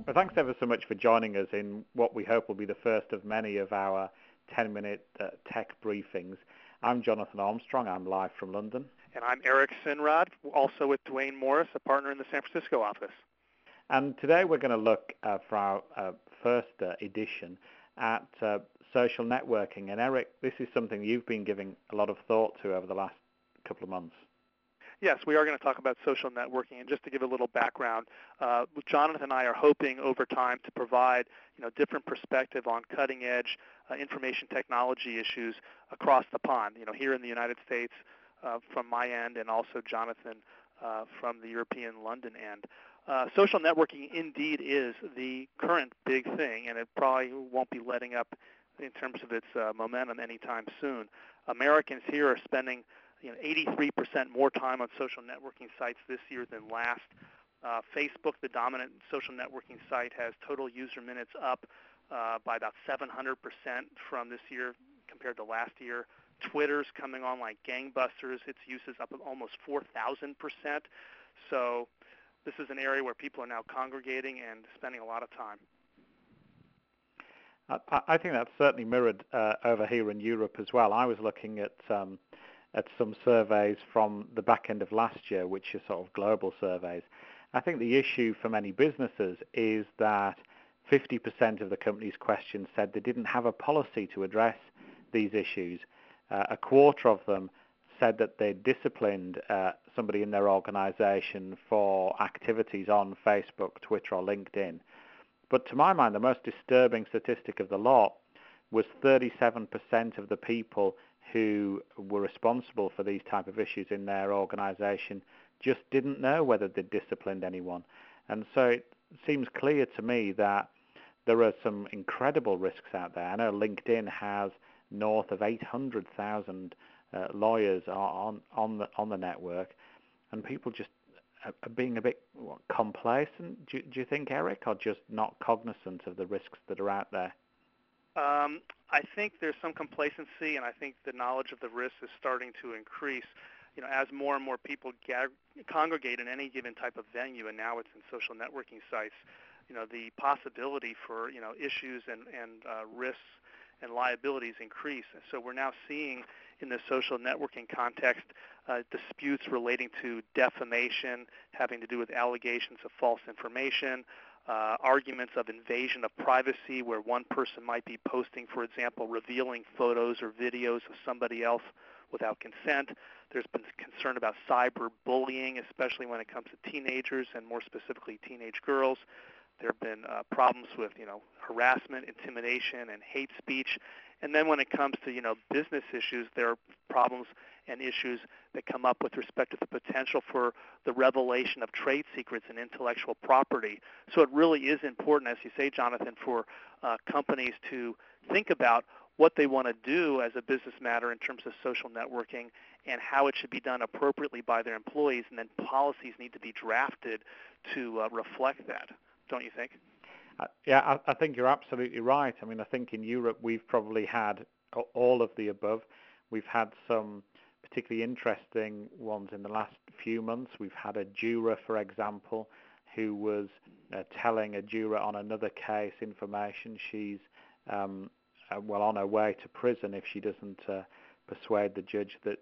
Well, thanks ever so much for joining us in what we hope will be the first of many of our 10-minute tech briefings. I'm Jonathan Armstrong. I'm live from London. And I'm Eric Sinrod, also with Dwayne Morris, a partner in the San Francisco office. And today we're going to look for our first edition at social networking. And Eric, this is something you've been giving a lot of thought to over the last couple of months. Yes, we are going to talk about social networking, and just to give a little background, Jonathan and I are hoping over time to provide different perspective on cutting-edge information technology issues across the pond. Here in the United States, from my end, and also Jonathan from the European London end. Social networking indeed is the current big thing, and it probably won't be letting up in terms of its momentum anytime soon. Americans here are spending 83% more time on social networking sites this year than last. Facebook, the dominant social networking site, has total user minutes up by about 700% from this year compared to last year. Twitter's coming on like gangbusters. Its use is up almost 4,000%. So this is an area where people are now congregating and spending a lot of time. I think that's certainly mirrored over here in Europe as well. I was looking at some surveys from the back end of last year, which are sort of global surveys. I think the issue for many businesses is that 50% of the companies questioned said they didn't have a policy to address these issues. A quarter of them said that they disciplined somebody in their organization for activities on Facebook, Twitter, or LinkedIn. But to my mind, the most disturbing statistic of the lot was 37% of the people who were responsible for these type of issues in their organization just didn't know whether they'd disciplined anyone. And so it seems clear to me that there are some incredible risks out there. I know LinkedIn has north of 800,000 lawyers on the network, and people just are being a bit complacent, do you think, Eric, or just not cognizant of the risks that are out there? I think there's some complacency, and I think the knowledge of the risks is starting to increase. As more and more people congregate in any given type of venue, and now it's in social networking sites, the possibility for issues and risks and liabilities increase. So we're now seeing in the social networking context disputes relating to defamation, having to do with allegations of false information, arguments of invasion of privacy, where one person might be posting, for example, revealing photos or videos of somebody else without consent. There's been concern about cyberbullying, especially when it comes to teenagers and more specifically teenage girls. There have been problems with, harassment, intimidation, and hate speech. And then when it comes to, business issues, there are problems and issues that come up with respect to the potential for the revelation of trade secrets and intellectual property. So it really is important, as you say, Jonathan, for companies to think about what they want to do as a business matter in terms of social networking and how it should be done appropriately by their employees, and then policies need to be drafted to reflect that. Don't you think? Yeah, I think you're absolutely right. I mean, I think in Europe we've probably had all of the above. We've had some particularly interesting ones in the last few months. We've had a juror, for example, who was telling a juror on another case information. She's on her way to prison if she doesn't persuade the judge that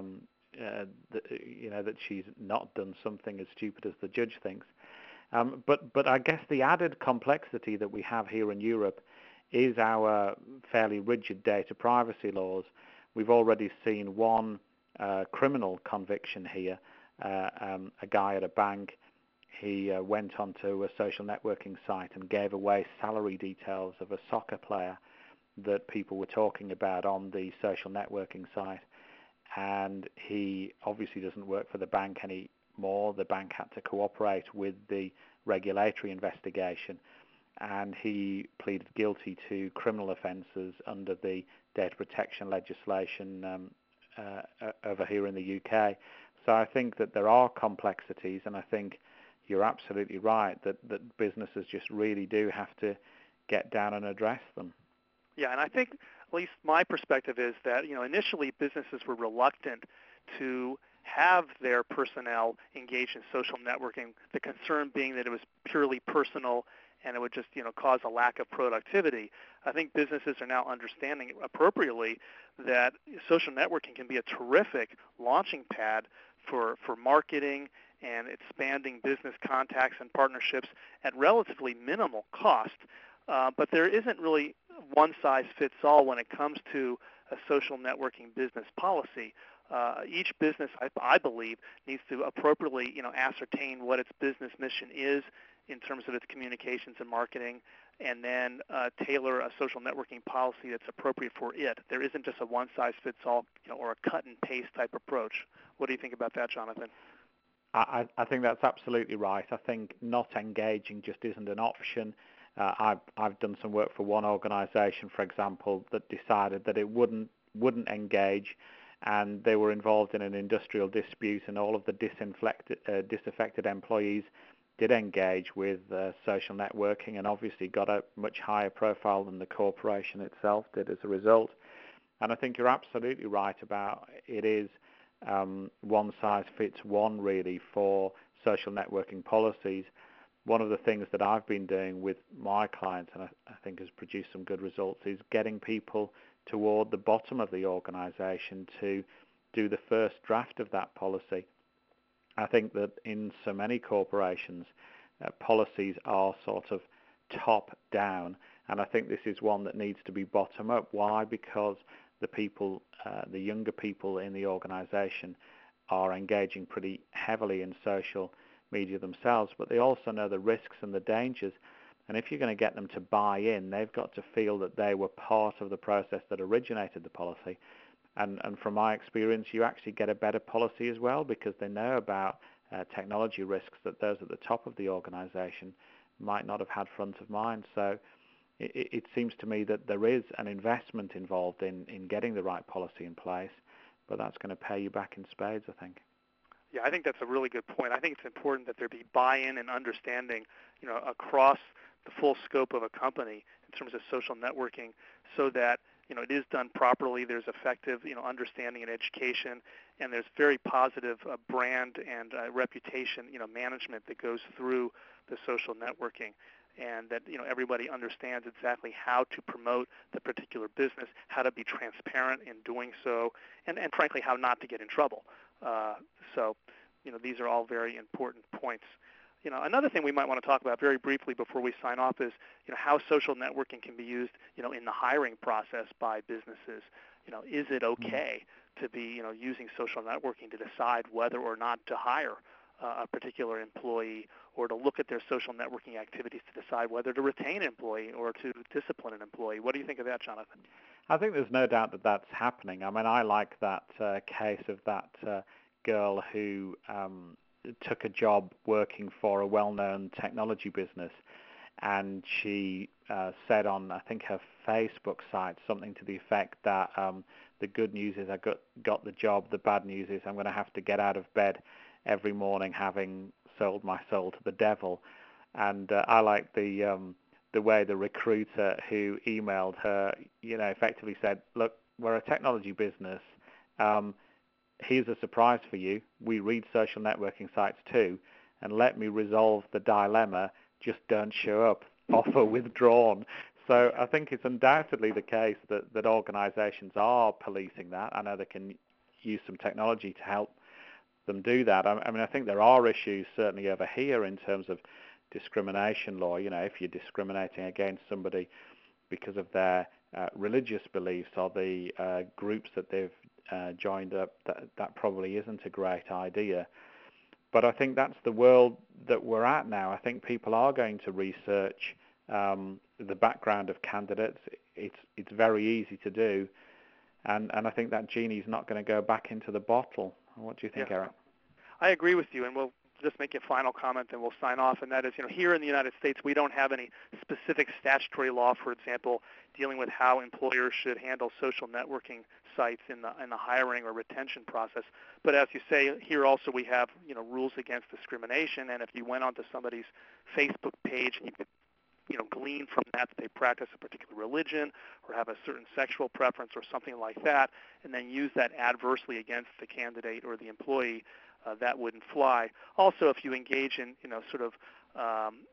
that she's not done something as stupid as the judge thinks. But I guess the added complexity that we have here in Europe is our fairly rigid data privacy laws. We've already seen one criminal conviction here. A guy at a bank, he went onto a social networking site and gave away salary details of a soccer player that people were talking about on the social networking site. And he obviously doesn't work for the bank anymore. The bank had to cooperate with the regulatory investigation, and he pleaded guilty to criminal offences under the data protection legislation over here in the UK. So I think that there are complexities, and I think you're absolutely right that businesses just really do have to get down and address them. Yeah, and I think at least my perspective is that initially businesses were reluctant to have their personnel engaged in social networking, the concern being that it was purely personal and it would just cause a lack of productivity. I think businesses are now understanding appropriately that social networking can be a terrific launching pad for marketing and expanding business contacts and partnerships at relatively minimal cost. But there isn't really one size fits all when it comes to a social networking business policy. Each business, I believe, needs to appropriately, ascertain what its business mission is in terms of its communications and marketing, and then tailor a social networking policy that's appropriate for it. There isn't just a one-size-fits-all, or a cut-and-paste type approach. What do you think about that, Jonathan? I think that's absolutely right. I think not engaging just isn't an option. I've done some work for one organisation, for example, that decided that it wouldn't engage, and they were involved in an industrial dispute, and all of the disaffected employees did engage with social networking, and obviously got a much higher profile than the corporation itself did as a result. And I think you're absolutely right about it is one size fits one really for social networking policies. One of the things that I've been doing with my clients, and I think has produced some good results, is getting people toward the bottom of the organization to do the first draft of that policy. I think that in so many corporations, policies are sort of top down, and I think this is one that needs to be bottom up. Why? Because the people, the younger people in the organization are engaging pretty heavily in social media themselves, but they also know the risks and the dangers. And if you're going to get them to buy in, they've got to feel that they were part of the process that originated the policy. And from my experience, you actually get a better policy as well, because they know about technology risks that those at the top of the organization might not have had front of mind. So it seems to me that there is an investment involved in getting the right policy in place, but that's going to pay you back in spades, I think. Yeah, I think that's a really good point. I think it's important that there be buy-in and understanding, across the full scope of a company in terms of social networking, so that it is done properly. There's effective, understanding and education, and there's very positive brand and reputation, management that goes through the social networking, and that everybody understands exactly how to promote the particular business, how to be transparent in doing so, and frankly how not to get in trouble. So these are all very important points. Another thing we might want to talk about very briefly before we sign off is how social networking can be used in the hiring process by businesses. Is it okay to be using social networking to decide whether or not to hire a particular employee, or to look at their social networking activities to decide whether to retain an employee or to discipline an employee? What do you think of that, Jonathan? I think there's no doubt that that's happening. I mean, I like that case of that girl who took a job working for a well-known technology business, and she said on, I think, her Facebook site something to the effect that the good news is I got the job, the bad news is I'm going to have to get out of bed every morning having sold my soul to the devil. And I like the way the recruiter who emailed her, effectively said, look, we're a technology business. Here's a surprise for you. We read social networking sites too, and let me resolve the dilemma. Just don't show up. Offer withdrawn. So I think it's undoubtedly the case that organizations are policing that. I know they can use some technology to help them do that. I mean, I think there are issues certainly over here in terms of discrimination law. If you're discriminating against somebody because of their religious beliefs or the groups that they've joined up, that probably isn't a great idea. But I think that's the world that we're at now. I think people are going to research the background of candidates. It's very easy to do, and I think that genie's not going to go back into the bottle. What do you think, Eric? I agree with you, and we'll just make a final comment and we'll sign off, and that is, here in the United States, we don't have any specific statutory law, for example, dealing with how employers should handle social networking sites in the hiring or retention process. But as you say, here also we have, rules against discrimination, and if you went onto somebody's Facebook page and you could glean from that they practice a particular religion or have a certain sexual preference or something like that, and then use that adversely against the candidate or the employee, that wouldn't fly. Also, if you engage in,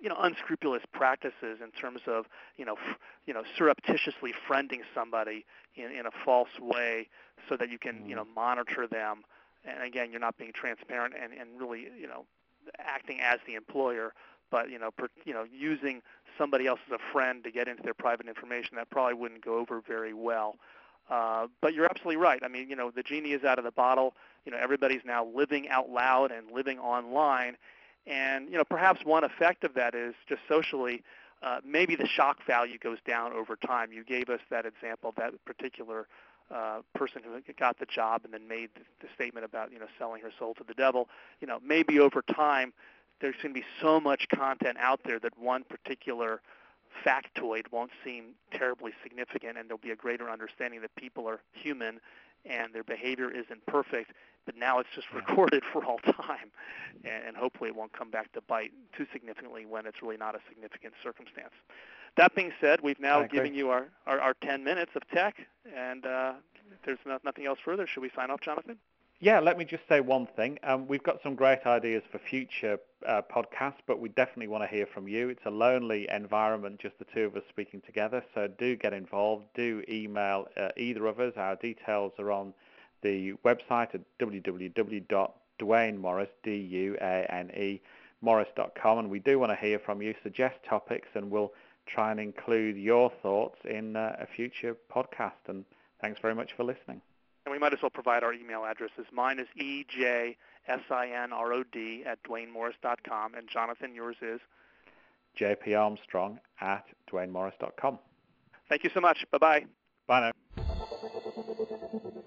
unscrupulous practices in terms of, surreptitiously friending somebody in a false way so that you can, monitor them. And again, you're not being transparent and really, acting as the employer, but, using somebody else as a friend to get into their private information, that probably wouldn't go over very well. But you're absolutely right. I mean, the genie is out of the bottle. Everybody's now living out loud and living online. And, perhaps one effect of that is just socially, maybe the shock value goes down over time. You gave us that example of that particular person who got the job and then made the statement about, selling her soul to the devil. Maybe over time there's going to be so much content out there that one particular factoid won't seem terribly significant, and there'll be a greater understanding that people are human and their behavior isn't perfect, but now it's just recorded for all time, and hopefully it won't come back to bite too significantly when it's really not a significant circumstance. That being said, we've now given you our 10 minutes of tech, and if there's nothing else further, should we sign off, Jonathan? Yeah, let me just say one thing. We've got some great ideas for future podcasts, but we definitely want to hear from you. It's a lonely environment, just the two of us speaking together, so do get involved. Do email either of us. Our details are on the website at www.duanemorris, D-U-A-N-E, morris.com, and we do want to hear from you. Suggest topics, and we'll try and include your thoughts in a future podcast. And thanks very much for listening. And we might as well provide our email addresses. Mine is ejsinrod@duanemorris.com, and Jonathan, yours is? jparmstrong@duanemorris.com. Thank you so much. Bye-bye. Bye now.